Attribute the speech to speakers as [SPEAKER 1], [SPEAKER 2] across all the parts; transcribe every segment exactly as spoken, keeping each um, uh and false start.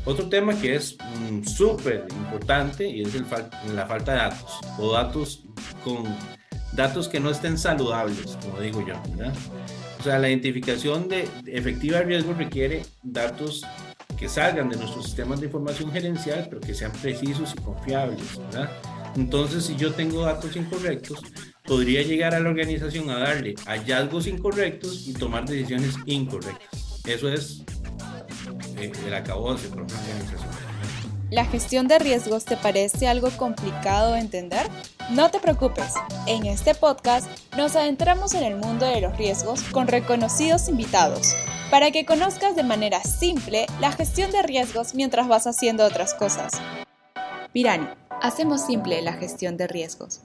[SPEAKER 1] Otro tema que es mm, súper importante y es el fal- la falta de datos o datos con datos que no estén saludables, como digo yo, ¿verdad? O sea, la identificación de efectiva de riesgo requiere datos que salgan de nuestros sistemas de información gerencial, pero que sean precisos y confiables, ¿verdad? Entonces, si yo tengo datos incorrectos, podría llegar a la organización a darle hallazgos incorrectos y tomar decisiones incorrectas. Eso es eh, el acabose para una organización.
[SPEAKER 2] ¿La gestión de riesgos te parece algo complicado de entender? No te preocupes, en este podcast nos adentramos en el mundo de los riesgos con reconocidos invitados, para que conozcas de manera simple la gestión de riesgos mientras vas haciendo otras cosas. Pirani, hacemos simple la gestión de riesgos.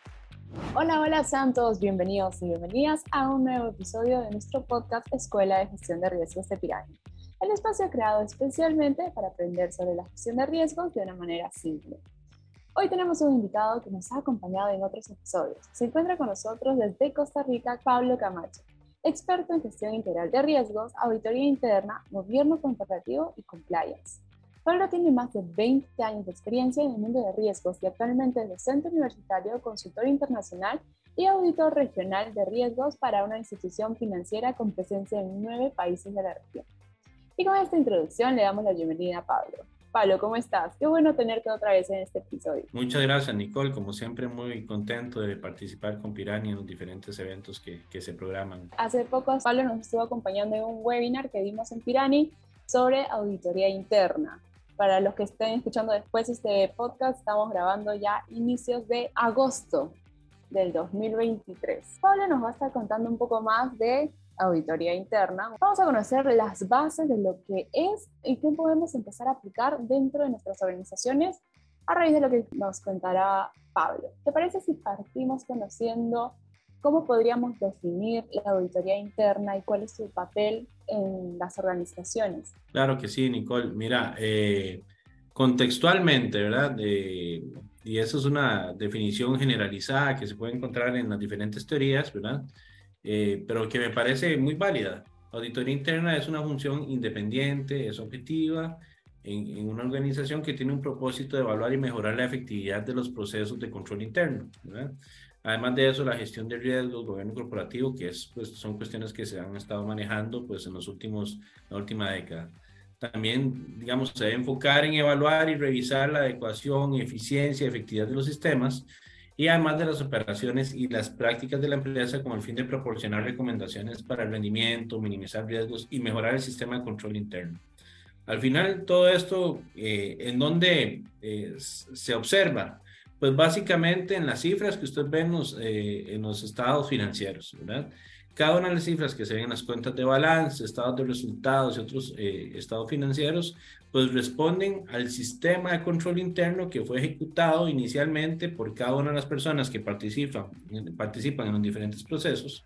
[SPEAKER 3] Hola, hola, sean todos bienvenidos y bienvenidas a un nuevo episodio de nuestro podcast Escuela de Gestión de Riesgos de Pirani. El espacio creado especialmente para aprender sobre la gestión de riesgos de una manera simple. Hoy tenemos un invitado que nos ha acompañado en otros episodios. Se encuentra con nosotros desde Costa Rica, Pablo Camacho, experto en gestión integral de riesgos, auditoría interna, gobierno corporativo y compliance. Pablo tiene más de veinte años de experiencia en el mundo de riesgos y actualmente es docente universitario, consultor internacional y auditor regional de riesgos para una institución financiera con presencia en nueve países de la región. Y con esta introducción le damos la bienvenida a Pablo. Pablo, ¿cómo estás? Qué bueno tenerte otra vez en este episodio.
[SPEAKER 1] Muchas gracias, Nicole. Como siempre, muy contento de participar con Pirani en los diferentes eventos que, que se programan.
[SPEAKER 3] Hace poco Pablo nos estuvo acompañando en un webinar que dimos en Pirani sobre auditoría interna. Para los que estén escuchando después este podcast, estamos grabando ya inicios de agosto del dos mil veintitrés. Pablo nos va a estar contando un poco más de auditoría interna. Vamos a conocer las bases de lo que es y qué podemos empezar a aplicar dentro de nuestras organizaciones a raíz de lo que nos contará Pablo. ¿Te parece si partimos conociendo cómo podríamos definir la auditoría interna y cuál es su papel en las organizaciones?
[SPEAKER 1] Claro que sí, Nicole. Mira, eh, contextualmente, ¿verdad? Eh, y eso es una definición generalizada que se puede encontrar en las diferentes teorías, ¿verdad? Eh, pero que me parece muy válida. Auditoría interna es una función independiente, es objetiva, en, en una organización que tiene un propósito de evaluar y mejorar la efectividad de los procesos de control interno, ¿verdad? Además de eso, la gestión de riesgos, gobierno corporativo, que es, pues, son cuestiones que se han estado manejando pues, en los últimos, la última década. También, digamos, se debe enfocar en evaluar y revisar la adecuación, eficiencia y efectividad de los sistemas, y además de las operaciones y las prácticas de la empresa con el fin de proporcionar recomendaciones para el rendimiento, minimizar riesgos y mejorar el sistema de control interno. Al final, todo esto, eh, ¿en dónde eh, se observa? Pues básicamente en las cifras que usted ve en los, eh, en los estados financieros, ¿verdad? Cada una de las cifras que se ven en las cuentas de balance, estados de resultados y otros eh, estados financieros, pues responden al sistema de control interno que fue ejecutado inicialmente por cada una de las personas que participan, participan en los diferentes procesos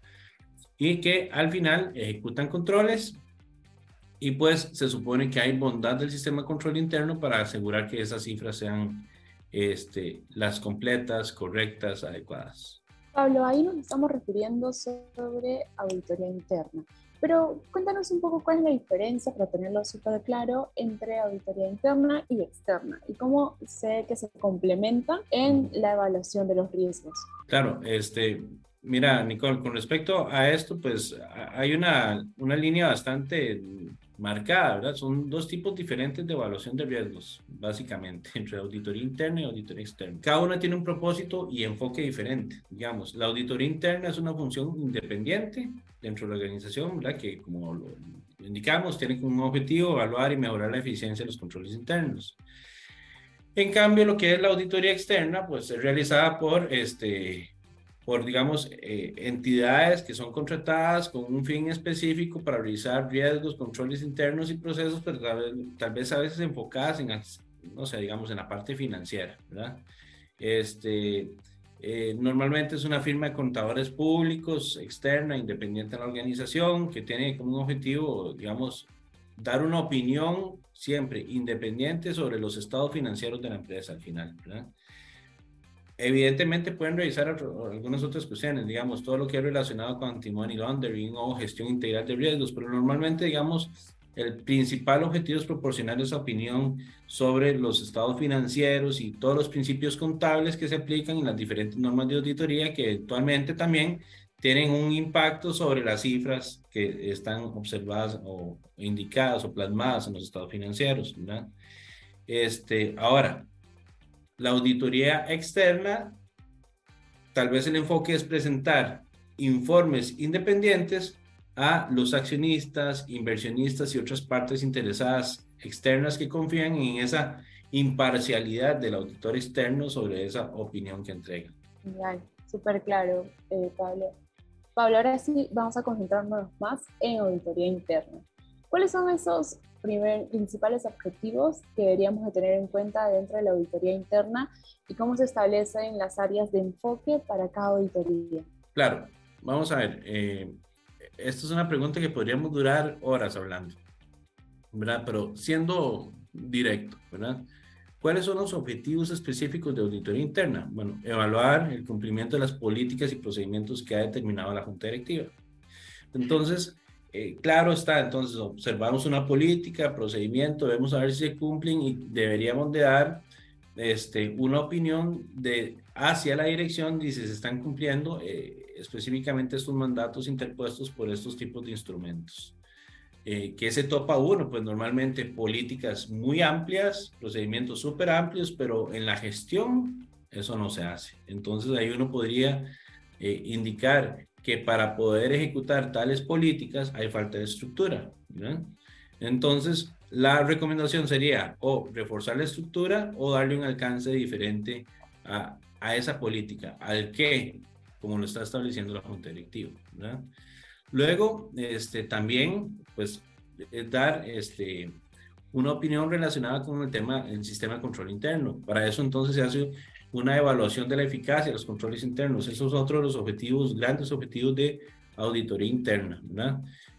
[SPEAKER 1] y que al final ejecutan controles y pues se supone que hay bondad del sistema de control interno para asegurar que esas cifras sean este, las completas, correctas, adecuadas.
[SPEAKER 3] Pablo, ahí nos estamos refiriendo sobre auditoría interna, pero cuéntanos un poco cuál es la diferencia, para tenerlo súper claro, entre auditoría interna y externa y cómo sé que se complementan en la evaluación de los riesgos.
[SPEAKER 1] Claro, este, mira, Nicole, con respecto a esto, pues hay una, una línea bastante marcada, ¿verdad? Son dos tipos diferentes de evaluación de riesgos, básicamente, entre auditoría interna y auditoría externa. Cada una tiene un propósito y enfoque diferente, digamos. La auditoría interna es una función independiente dentro de la organización, ¿verdad? Que, como lo indicamos, tiene como objetivo evaluar y mejorar la eficiencia de los controles internos. En cambio, lo que es la auditoría externa, pues es realizada por, este, por digamos, eh, entidades que son contratadas con un fin específico para realizar riesgos, controles internos y procesos, pero tal vez, tal vez a veces enfocadas en, no sé, digamos, en la parte financiera, ¿verdad? Este, eh, normalmente es una firma de contadores públicos, externa, independiente de la organización, que tiene como un objetivo, digamos, dar una opinión siempre independiente sobre los estados financieros de la empresa al final, ¿verdad? Evidentemente pueden revisar algunas otras cuestiones, digamos, todo lo que es relacionado con anti-money laundering o gestión integral de riesgos, pero normalmente, digamos, el principal objetivo es proporcionar esa opinión sobre los estados financieros y todos los principios contables que se aplican en las diferentes normas de auditoría que eventualmente también tienen un impacto sobre las cifras que están observadas o indicadas o plasmadas en los estados financieros, ¿verdad? Este, ahora, la auditoría externa, tal vez el enfoque es presentar informes independientes a los accionistas, inversionistas y otras partes interesadas externas que confían en esa imparcialidad del auditor externo sobre esa opinión que entrega.
[SPEAKER 3] Genial, súper claro, eh, Pablo. Pablo, ahora sí vamos a concentrarnos más en auditoría interna. ¿Cuáles son esos primer, principales objetivos que deberíamos de tener en cuenta dentro de la auditoría interna y cómo se establecen las áreas de enfoque para cada auditoría?
[SPEAKER 1] Claro, vamos a ver. Eh, esta es una pregunta que podríamos durar horas hablando, ¿verdad? Pero siendo directo, ¿verdad? ¿Cuáles son los objetivos específicos de auditoría interna? Bueno, evaluar el cumplimiento de las políticas y procedimientos que ha determinado la Junta Directiva. Entonces, eh, claro está, entonces observamos una política, procedimiento, debemos saber si se cumplen y deberíamos de dar este, una opinión de, hacia la dirección de si se están cumpliendo eh, específicamente estos mandatos interpuestos por estos tipos de instrumentos. Eh, ¿Qué se topa uno? Pues normalmente políticas muy amplias, procedimientos súper amplios, pero en la gestión eso no se hace. Entonces ahí uno podría eh, indicar que para poder ejecutar tales políticas hay falta de estructura, ¿no? Entonces la recomendación sería o reforzar la estructura o darle un alcance diferente a, a esa política, al qué, como lo está estableciendo la Junta Directiva, ¿verdad? Luego, este, también, pues, es dar este, una opinión relacionada con el tema del sistema de control interno. Para eso, entonces, se hace una evaluación de la eficacia de los controles internos. Esos son otros de los objetivos, grandes objetivos de auditoría interna, ¿verdad?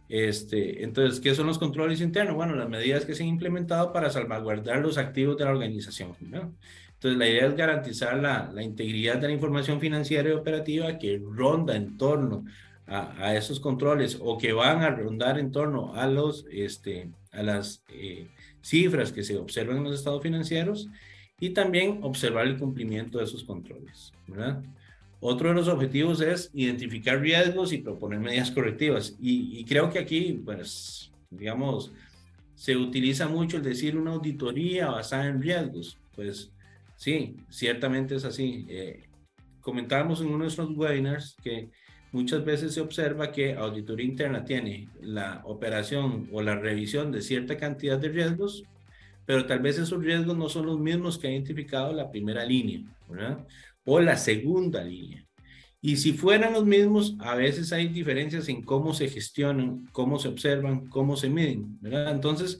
[SPEAKER 1] Este, entonces, ¿qué son los controles internos? Bueno, las medidas que se han implementado para salvaguardar los activos de la organización, ¿no? Entonces, la idea es garantizar la, la integridad de la información financiera y operativa que ronda en torno A, a esos controles o que van a rondar en torno a, los, este, a las eh, cifras que se observan en los estados financieros y también observar el cumplimiento de esos controles, ¿verdad? Otro de los objetivos es identificar riesgos y proponer medidas correctivas y, y creo que aquí, pues, digamos, se utiliza mucho el decir una auditoría basada en riesgos. Pues sí, ciertamente es así. Eh, comentábamos en uno de nuestros webinars que muchas veces se observa que auditoría interna tiene la operación o la revisión de cierta cantidad de riesgos, pero tal vez esos riesgos no son los mismos que ha identificado la primera línea, ¿verdad? O la segunda línea. Y si fueran los mismos, a veces hay diferencias en cómo se gestionan, cómo se observan, cómo se miden, ¿verdad? Entonces,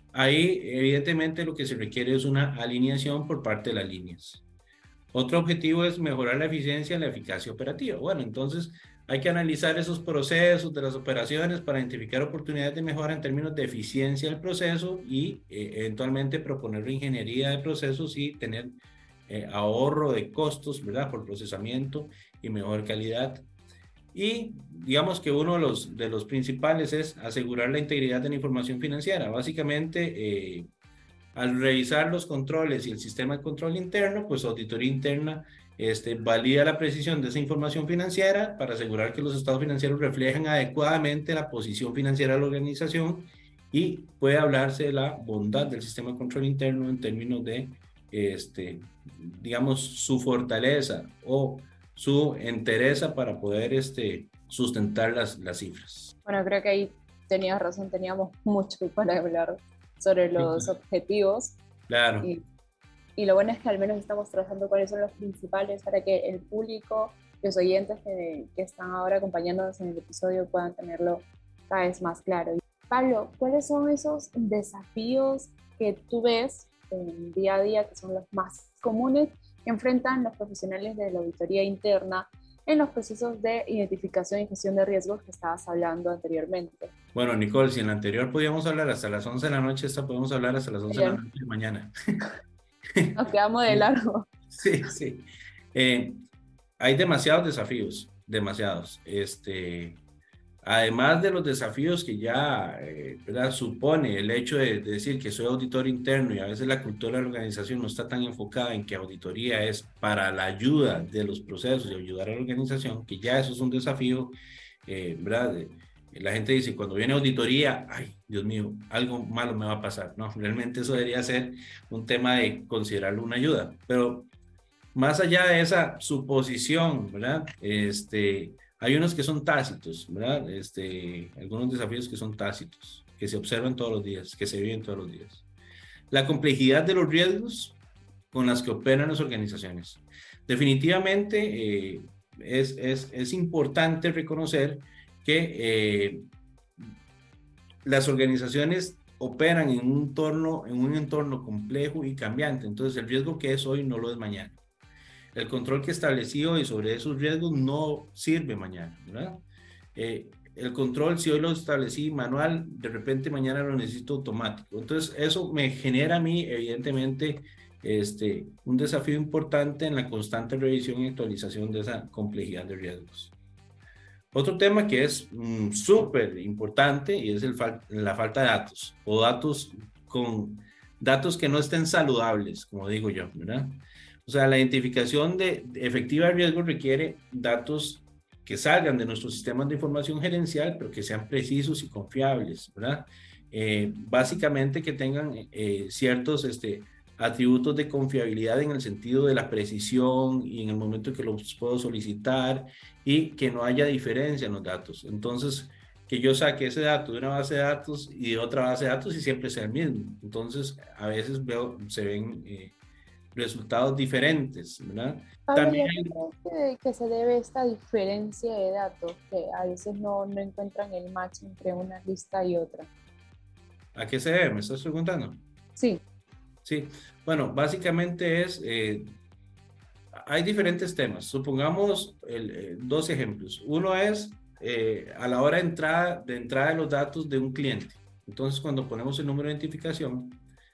[SPEAKER 1] ahí evidentemente lo que se requiere es una alineación por parte de las líneas. Otro objetivo es mejorar la eficiencia y la eficacia operativa. Bueno, entonces hay que analizar esos procesos de las operaciones para identificar oportunidades de mejora en términos de eficiencia del proceso y eh, eventualmente proponer ingeniería de procesos y tener eh, ahorro de costos, ¿verdad? Por procesamiento y mejor calidad. Y digamos que uno de los, de los principales es asegurar la integridad de la información financiera. Básicamente, eh, al revisar los controles y el sistema de control interno, pues auditoría interna este, valida la precisión de esa información financiera para asegurar que los estados financieros reflejan adecuadamente la posición financiera de la organización y puede hablarse de la bondad del sistema de control interno en términos de, este, digamos, su fortaleza o su entereza para poder este, sustentar las, las cifras.
[SPEAKER 3] Bueno, creo que ahí tenías razón, teníamos mucho para hablar sobre los sí, objetivos.
[SPEAKER 1] Claro.
[SPEAKER 3] Y, y lo bueno es que al menos estamos trazando cuáles son los principales para que el público, los oyentes que, que están ahora acompañándonos en el episodio puedan tenerlo cada vez más claro. Pablo, ¿cuáles son esos desafíos que tú ves en el día a día que son los más comunes que enfrentan los profesionales de la auditoría interna en los procesos de identificación y gestión de riesgos que estabas hablando anteriormente?
[SPEAKER 1] Bueno, Nicole, si en la anterior podíamos hablar hasta las once de la noche, esta podemos hablar hasta las once Bien. de la noche de mañana.
[SPEAKER 3] Nos quedamos de largo.
[SPEAKER 1] Sí, sí. Eh, hay demasiados desafíos, demasiados. Este, además de los desafíos que ya eh, ¿verdad? supone el hecho de, de decir que soy auditor interno y a veces la cultura de la organización no está tan enfocada en que auditoría es para la ayuda de los procesos y ayudar a la organización, que ya eso es un desafío, eh, ¿verdad? La gente dice, cuando viene auditoría, ay, Dios mío, algo malo me va a pasar. No, realmente eso debería ser un tema de considerarlo una ayuda. Pero más allá de esa suposición, ¿verdad? Este, hay unos que son tácitos, ¿verdad? Este, algunos desafíos que son tácitos, que se observan todos los días, que se viven todos los días. La complejidad de los riesgos con las que operan las organizaciones. Definitivamente eh, es, es, es importante reconocer que eh, las organizaciones operan en un entorno, en un entorno complejo y cambiante. Entonces, el riesgo que es hoy no lo es mañana. El control que establecí hoy sobre esos riesgos no sirve mañana, ¿verdad? Eh, el control, si hoy lo establecí manual, de repente mañana lo necesito automático. Entonces, eso me genera a mí, evidentemente, este, un desafío importante en la constante revisión y actualización de esa complejidad de riesgos. Otro tema que es mm, súper importante y es el fal la falta de datos o datos con datos que no estén saludables, como digo yo, ¿verdad? O sea, la identificación de, de efectiva de riesgo requiere datos que salgan de nuestros sistemas de información gerencial, pero que sean precisos y confiables, ¿verdad? Eh, básicamente que tengan eh, ciertos este, atributos de confiabilidad en el sentido de la precisión y en el momento que los puedo solicitar y que no haya diferencia en los datos. Entonces, que yo saque ese dato de una base de datos y de otra base de datos y siempre sea el mismo. Entonces, a veces veo, se ven eh, resultados diferentes, ¿verdad?
[SPEAKER 3] Pablo,
[SPEAKER 1] También
[SPEAKER 3] ¿y a qué crees que, que se debe esta diferencia de datos? Que a veces no, no encuentran el match entre una lista y otra.
[SPEAKER 1] ¿A qué se debe? ¿Me estás preguntando?
[SPEAKER 3] Sí.
[SPEAKER 1] Sí, bueno, básicamente es, eh, hay diferentes temas. Supongamos el, eh, dos ejemplos. Uno es eh, a la hora de entrada, de entrada de los datos de un cliente. Entonces, cuando ponemos el número de identificación,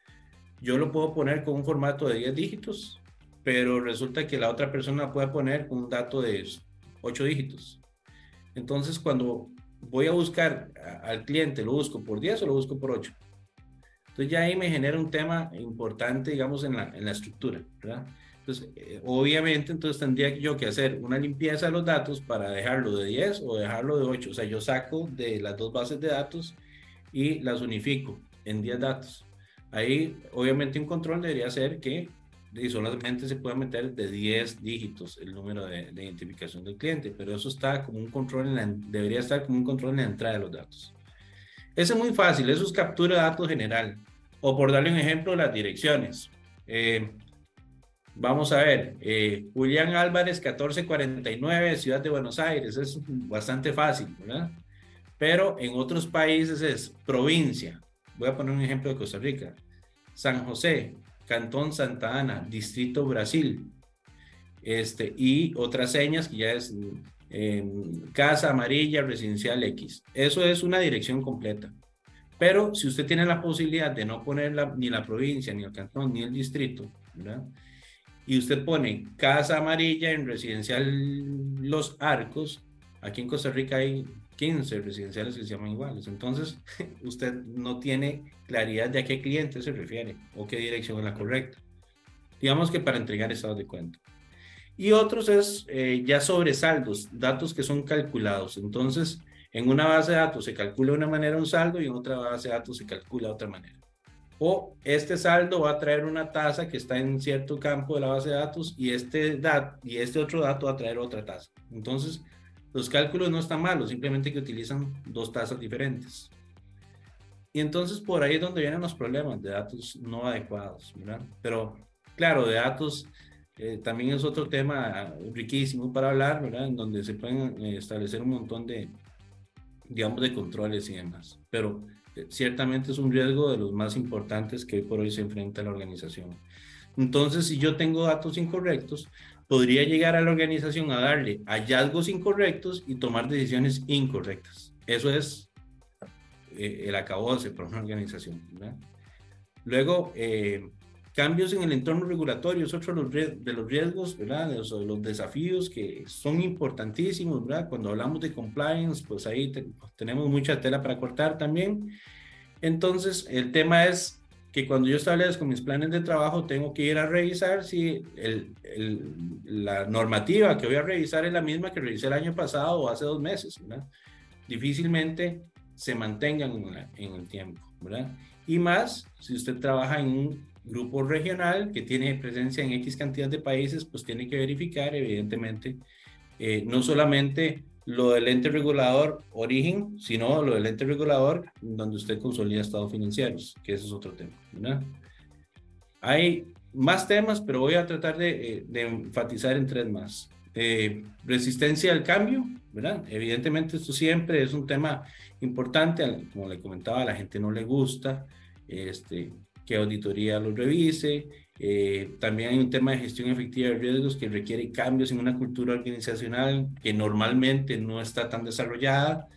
[SPEAKER 1] yo lo puedo poner con un formato de diez dígitos, pero resulta que la otra persona puede poner un dato de ocho dígitos. Entonces, cuando voy a buscar a, al cliente, ¿lo busco por diez o lo busco por ocho? Entonces ya ahí me genera un tema importante, digamos, en la, en la estructura, ¿verdad? Entonces, eh, obviamente, entonces tendría yo que hacer una limpieza de los datos para dejarlo de diez o dejarlo de ocho. O sea, yo saco de las dos bases de datos y las unifico en diez datos. Ahí, obviamente, un control debería ser que solamente se puede meter de diez dígitos el número de, de identificación del cliente, pero eso está como un control, en la, debería estar como un control en la entrada de los datos. Eso es muy fácil, eso es captura de datos general. O por darle un ejemplo, las direcciones. Eh, vamos a ver, eh, Julián Álvarez, catorce cuarenta y nueve, Ciudad de Buenos Aires, es bastante fácil, ¿verdad? Pero en otros países es provincia. Voy a poner un ejemplo de Costa Rica. San José, Cantón Santa Ana, Distrito Brasil. Este, y otras señas que ya es eh, Casa Amarilla Residencial X. Eso es una dirección completa. Pero si usted tiene la posibilidad de no poner la, ni la provincia, ni el cantón, ni el distrito, ¿verdad? Y usted pone Casa Amarilla en Residencial Los Arcos, aquí en Costa Rica hay quince residenciales que se llaman iguales. Entonces, usted no tiene claridad de a qué cliente se refiere o qué dirección es la correcta. Digamos que para entregar estados de cuenta. Y otros es eh, ya sobresaldos, datos que son calculados. Entonces, en una base de datos se calcula de una manera un saldo y en otra base de datos se calcula de otra manera. O este saldo va a traer una tasa que está en cierto campo de la base de datos y este, dat y este otro dato va a traer otra tasa. Entonces, los cálculos no están malos, simplemente que utilizan dos tasas diferentes. Y entonces por ahí es donde vienen los problemas de datos no adecuados, ¿verdad? Pero claro, de datos eh, también es otro tema riquísimo para hablar, ¿verdad? En donde se pueden eh, establecer un montón de, digamos, de controles y demás. Pero eh, ciertamente es un riesgo de los más importantes que hoy por hoy se enfrenta a la organización. Entonces, si yo tengo datos incorrectos, podría llegar a la organización a darle hallazgos incorrectos y tomar decisiones incorrectas. Eso es eh, el acabose para una organización, ¿verdad? Luego, eh, cambios en el entorno regulatorio es otro de los, de los riesgos, ¿verdad? De los, de los desafíos que son importantísimos, ¿verdad? Cuando hablamos de compliance, pues ahí te, tenemos mucha tela para cortar también. Entonces, el tema es que cuando yo establezco mis planes de trabajo, tengo que ir a revisar si el, el, la normativa que voy a revisar es la misma que revisé el año pasado o hace dos meses, ¿verdad? Difícilmente se mantengan en, la, en el tiempo, ¿verdad? Y más, si usted trabaja en un grupo regional que tiene presencia en X cantidad de países, pues tiene que verificar, evidentemente, eh, no solamente lo del ente regulador origen, sino lo del ente regulador donde usted consolida estados financieros, que ese es otro tema, ¿verdad? Hay más temas, pero voy a tratar de, de enfatizar en tres más. Eh, resistencia al cambio, ¿verdad? Evidentemente esto siempre es un tema importante, como le comentaba, a la gente no le gusta, este, que auditoría lo revise. Eh, también hay un tema de gestión efectiva de riesgos que requiere cambios en una cultura organizacional que normalmente no está tan desarrollada.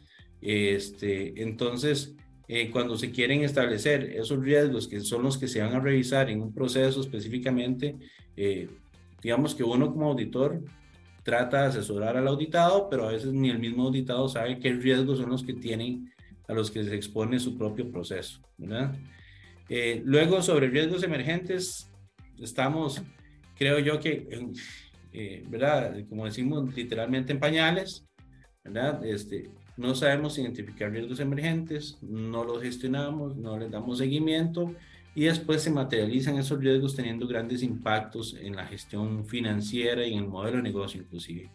[SPEAKER 1] Este, entonces, eh, cuando se quieren establecer esos riesgos que son los que se van a revisar en un proceso específicamente, eh, digamos que uno como auditor trata de asesorar al auditado, pero a veces ni el mismo auditado sabe qué riesgos son los que tienen a los que se expone su propio proceso, ¿verdad? Eh, luego, sobre riesgos emergentes, estamos, creo yo que, eh, ¿verdad? Como decimos, literalmente en pañales, ¿verdad? Este, no sabemos identificar riesgos emergentes, no los gestionamos, no les damos seguimiento y después se materializan esos riesgos teniendo grandes impactos en la gestión financiera y en el modelo de negocio inclusive.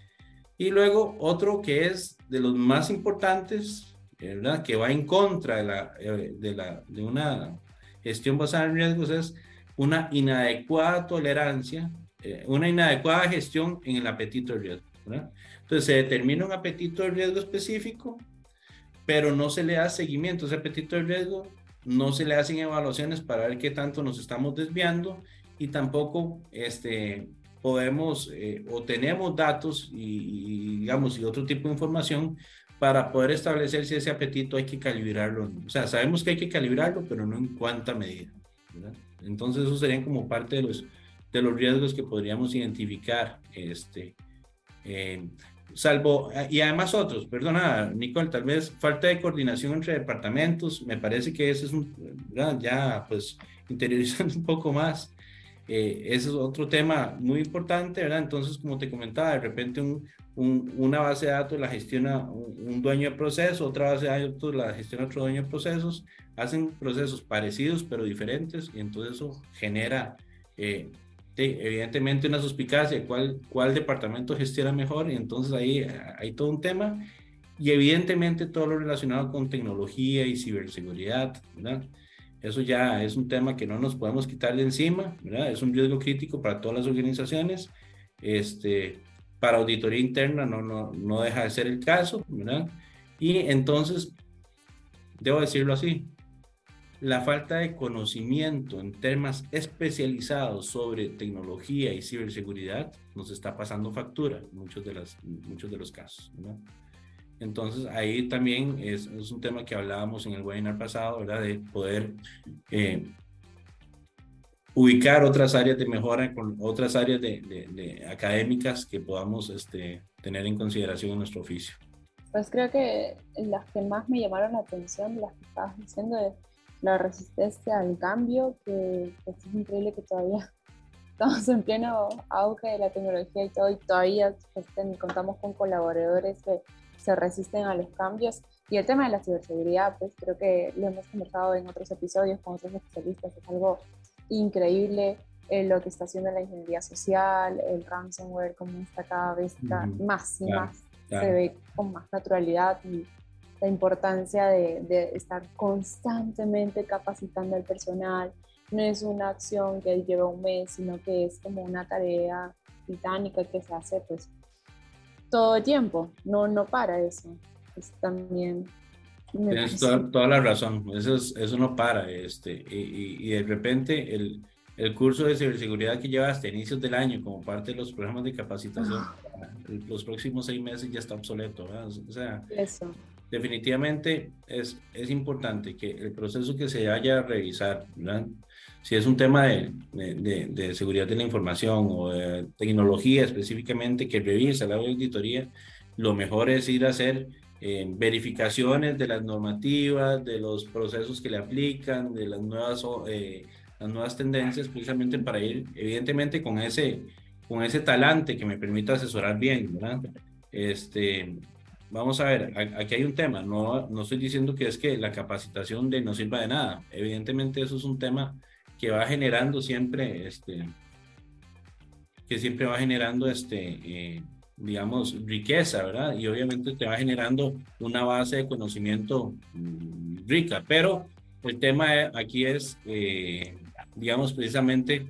[SPEAKER 1] Y luego otro que es de los más importantes, ¿verdad? Que va en contra de, la, de, la, de una gestión basada en riesgos es una inadecuada tolerancia, eh, una inadecuada gestión en el apetito de riesgo, ¿verdad? Entonces se determina un apetito de riesgo específico, pero no se le da seguimiento a ese apetito de riesgo, no se le hacen evaluaciones para ver qué tanto nos estamos desviando y tampoco este, podemos eh, o tenemos datos y, y digamos y otro tipo de información para poder establecer si ese apetito hay que calibrarlo. O sea, sabemos que hay que calibrarlo, pero no en cuánta medida, ¿verdad? Entonces, esos serían como parte de los, de los riesgos que podríamos identificar, este, eh, salvo, y además otros, perdona, Nicole, tal vez falta de coordinación entre departamentos, me parece que ese es un, ¿verdad? Ya, pues, interiorizando un poco más. Eh, ese es otro tema muy importante, ¿verdad? Entonces, como te comentaba, de repente un, un, una base de datos la gestiona un, un dueño de proceso, otra base de datos la gestiona otro dueño de procesos, hacen procesos parecidos pero diferentes y entonces eso genera eh, de, evidentemente una suspicacia de cuál, cuál departamento gestiona mejor y entonces ahí hay todo un tema y evidentemente todo lo relacionado con tecnología y ciberseguridad, ¿verdad? Eso ya es un tema que no nos podemos quitar de encima, ¿verdad? Es un riesgo crítico para todas las organizaciones. Este, para auditoría interna no, no, no deja de ser el caso, ¿verdad? Y entonces, debo decirlo así, la falta de conocimiento en temas especializados sobre tecnología y ciberseguridad nos está pasando factura en muchos de, las, muchos de los casos, ¿verdad? Entonces, ahí también es, es un tema que hablábamos en el webinar pasado, ¿verdad? De poder eh, ubicar otras áreas de mejora con otras áreas de, de, de académicas que podamos este, tener en consideración en nuestro oficio.
[SPEAKER 3] Pues creo que las que más me llamaron la atención, las que estabas diciendo, de la resistencia al cambio, que pues, es increíble que todavía estamos en pleno auge de la tecnología y todo, y todavía pues, contamos con colaboradores que se resisten a los cambios. Y el tema de la ciberseguridad, pues creo que lo hemos conversado en otros episodios con otros especialistas, es algo increíble eh, lo que está haciendo la ingeniería social, el ransomware, como está cada vez uh-huh. más y claro, más, claro. Se ve con más naturalidad y la importancia de, de estar constantemente capacitando al personal. No es una acción que lleva un mes, sino que es como una tarea titánica que se hace pues todo el tiempo, no, no para eso. Es también...
[SPEAKER 1] Tienes toda, toda la razón, eso, es, eso no para, este, y, y, y de repente el, el curso de ciberseguridad que lleva hasta inicios del año como parte de los programas de capacitación, oh. los próximos seis meses ya está obsoleto, ¿verdad? O sea,
[SPEAKER 3] eso.
[SPEAKER 1] Definitivamente es, es importante que el proceso que se vaya a revisar, ¿verdad? Si es un tema de, de, de, de seguridad de la información o de tecnología específicamente que revisa la auditoría, lo mejor es ir a hacer eh, verificaciones de las normativas, de los procesos que le aplican, de las nuevas, eh, las nuevas tendencias, precisamente para ir, evidentemente, con ese, con ese talante que me permita asesorar bien, ¿verdad? Este, vamos a ver, aquí hay un tema, no, no estoy diciendo que es que la capacitación de no sirva de nada, evidentemente eso es un tema que va generando siempre, este, que siempre va generando, este, eh, digamos, riqueza, ¿verdad? Y obviamente te va generando una base de conocimiento mmm, rica, pero el tema aquí es, eh, digamos, precisamente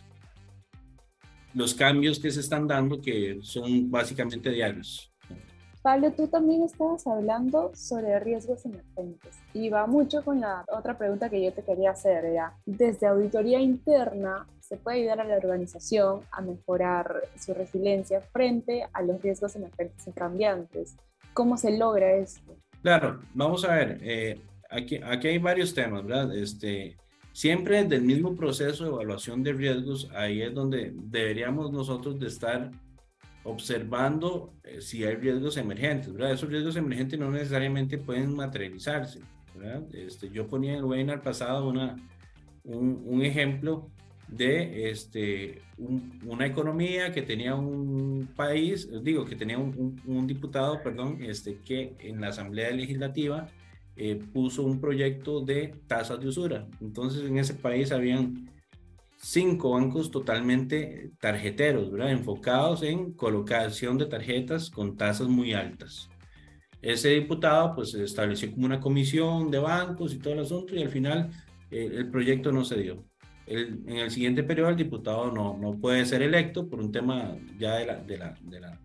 [SPEAKER 1] los cambios que se están dando, que son básicamente diarios.
[SPEAKER 3] Pablo, tú también estabas hablando sobre riesgos emergentes y va mucho con la otra pregunta que yo te quería hacer, era, desde auditoría interna, ¿se puede ayudar a la organización a mejorar su resiliencia frente a los riesgos emergentes y cambiantes? ¿Cómo se logra esto?
[SPEAKER 1] Claro, vamos a ver, eh, aquí, aquí hay varios temas, ¿verdad? Este, siempre desde el mismo proceso de evaluación de riesgos, ahí es donde deberíamos nosotros de estar observando eh, si hay riesgos emergentes, ¿verdad? Esos riesgos emergentes no necesariamente pueden materializarse, ¿verdad? Este, yo ponía en el webinar pasado una, un, un ejemplo de este, un, una economía que tenía un país, digo, que tenía un, un, un diputado, perdón, este, que en la Asamblea Legislativa eh, puso un proyecto de tasas de usura. Entonces, en ese país habían cinco bancos totalmente tarjeteros, ¿verdad? Enfocados en colocación de tarjetas con tasas muy altas. Ese diputado pues estableció como una comisión de bancos y todo el asunto y al final eh, el proyecto no se dio. El, en el siguiente periodo el diputado no, no puede ser electo por un tema ya de, la, de, la, de, la,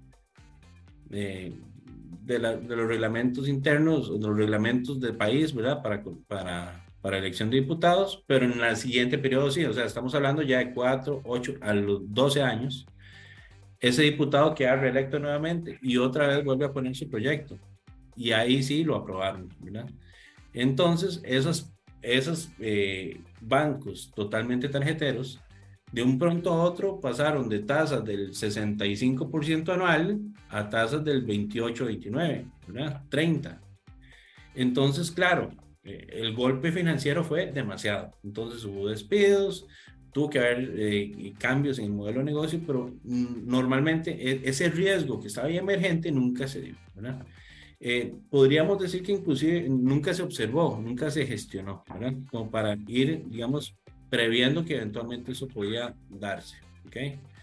[SPEAKER 1] de, de, la, de los reglamentos internos, de los reglamentos del país, ¿verdad? Para, para para elección de diputados, pero en el siguiente periodo sí, o sea, estamos hablando ya de cuatro, ocho, a los doce años, ese diputado queda reelecto nuevamente y otra vez vuelve a poner su proyecto y ahí sí lo aprobaron, ¿verdad? Entonces, esos, esos eh, bancos totalmente tarjeteros, de un pronto a otro pasaron de tasas del sesenta y cinco por ciento anual a tasas del veintiocho, veintinueve, ¿verdad? treinta. Entonces, claro, el golpe financiero fue demasiado, entonces hubo despidos, tuvo que haber eh, cambios en el modelo de negocio, pero mm, normalmente e ese riesgo que estaba ahí emergente nunca se dio, ¿verdad? Eh, podríamos decir que inclusive nunca se observó, nunca se gestionó, ¿verdad? Como para ir, digamos, previendo que eventualmente eso podía darse, ¿ok?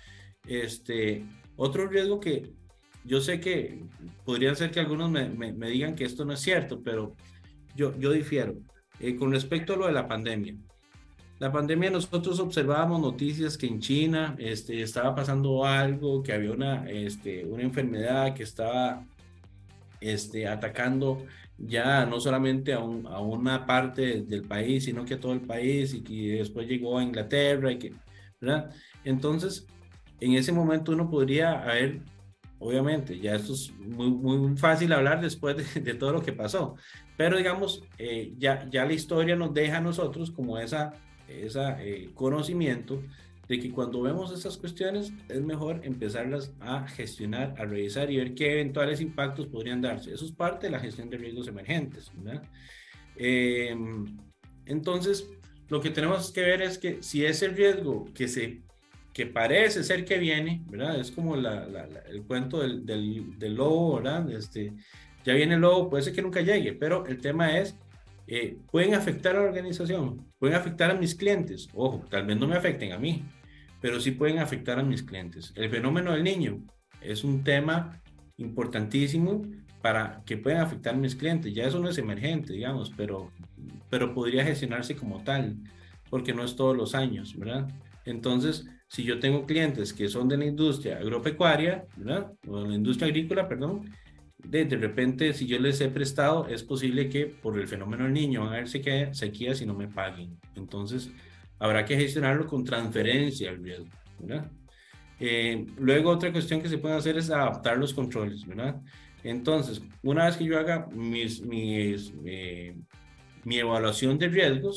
[SPEAKER 1] Este, otro riesgo que yo sé que podría ser que algunos me, me, me digan que esto no es cierto, pero Yo, yo difiero. Eh, con respecto a lo de la pandemia. La pandemia nosotros observábamos noticias que en China este, estaba pasando algo, que había una, este, una enfermedad que estaba este, atacando ya no solamente a, un, a una parte del país, sino que a todo el país y que después llegó a Inglaterra y que, ¿verdad? Entonces, en ese momento uno podría haber, obviamente, ya esto es muy, muy fácil hablar después de, de todo lo que pasó, pero digamos, eh, ya, ya la historia nos deja a nosotros como esa, esa eh, conocimiento de que cuando vemos estas cuestiones es mejor empezarlas a gestionar, a revisar y ver qué eventuales impactos podrían darse. Eso es parte de la gestión de riesgos emergentes, ¿verdad? Eh, entonces, lo que tenemos que ver es que si ese riesgo que, se, que parece ser que viene, ¿verdad? Es como la, la, la, el cuento del, del, del lobo, ¿verdad? Este, ya viene el lobo, puede ser que nunca llegue, pero el tema es, eh, pueden afectar a la organización, pueden afectar a mis clientes, ojo, tal vez no me afecten a mí, pero sí pueden afectar a mis clientes. El fenómeno del niño es un tema importantísimo para que puedan afectar a mis clientes, ya eso no es emergente, digamos, pero, pero podría gestionarse como tal, porque no es todos los años, ¿verdad? Entonces, si yo tengo clientes que son de la industria agropecuaria, ¿verdad? O de la industria agrícola, perdón, De, de repente, si yo les he prestado, es posible que por el fenómeno del niño van a ver sequía, sequía si no me paguen. Entonces, habrá que gestionarlo con transferencia al riesgo, ¿verdad? Eh, luego, otra cuestión que se puede hacer es adaptar los controles, ¿verdad? Entonces, una vez que yo haga mis, mis, eh, mi evaluación de riesgos,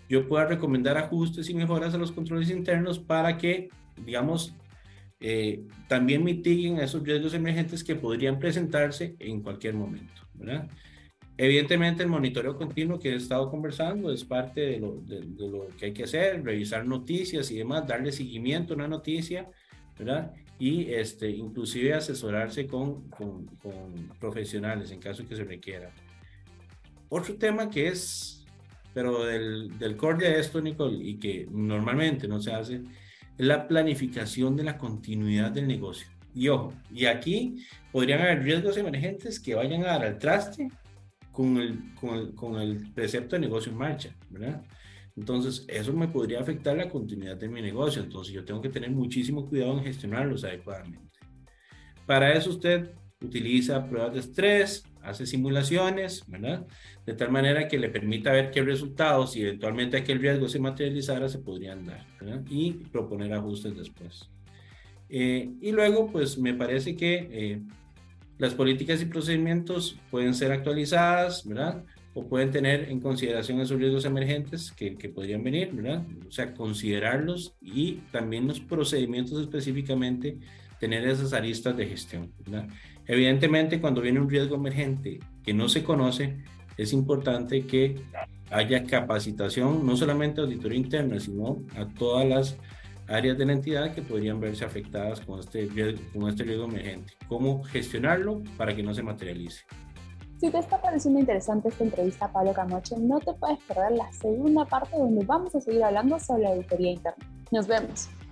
[SPEAKER 1] yo pueda recomendar ajustes y mejoras a los controles internos para que, digamos, eh, también mitiguen esos riesgos emergentes que podrían presentarse en cualquier momento, ¿verdad? Evidentemente el monitoreo continuo que he estado conversando es parte de lo, de, de lo que hay que hacer, revisar noticias y demás, darle seguimiento a una noticia, ¿verdad? Y este, inclusive asesorarse con, con, con profesionales en caso que se requiera. Otro tema que es, pero del, del core de esto, Nicole, y que normalmente no se hace, es la planificación de la continuidad del negocio. Y ojo, y aquí podrían haber riesgos emergentes que vayan a dar al traste con el, con el, con el precepto de negocio en marcha, ¿verdad? Entonces, eso me podría afectar la continuidad de mi negocio. Entonces, yo tengo que tener muchísimo cuidado en gestionarlos adecuadamente. Para eso, usted utiliza pruebas de estrés, hace simulaciones, ¿verdad? De tal manera que le permita ver qué resultados, si eventualmente aquel riesgo se materializara, se podrían dar, ¿verdad? Y proponer ajustes después. Eh, y luego, pues, me parece que eh, las políticas y procedimientos pueden ser actualizadas, ¿verdad? O pueden tener en consideración esos riesgos emergentes que, que podrían venir, ¿verdad? O sea, considerarlos y también los procedimientos específicamente, tener esas aristas de gestión, ¿verdad? Evidentemente, cuando viene un riesgo emergente que no se conoce, es importante que haya capacitación, no solamente a auditoría interna, sino a todas las áreas de la entidad que podrían verse afectadas con este, con este riesgo emergente. ¿Cómo gestionarlo para que no se materialice?
[SPEAKER 3] Si te está pareciendo interesante esta entrevista a Pablo Camacho, no te puedes perder la segunda parte donde vamos a seguir hablando sobre la auditoría interna. Nos vemos.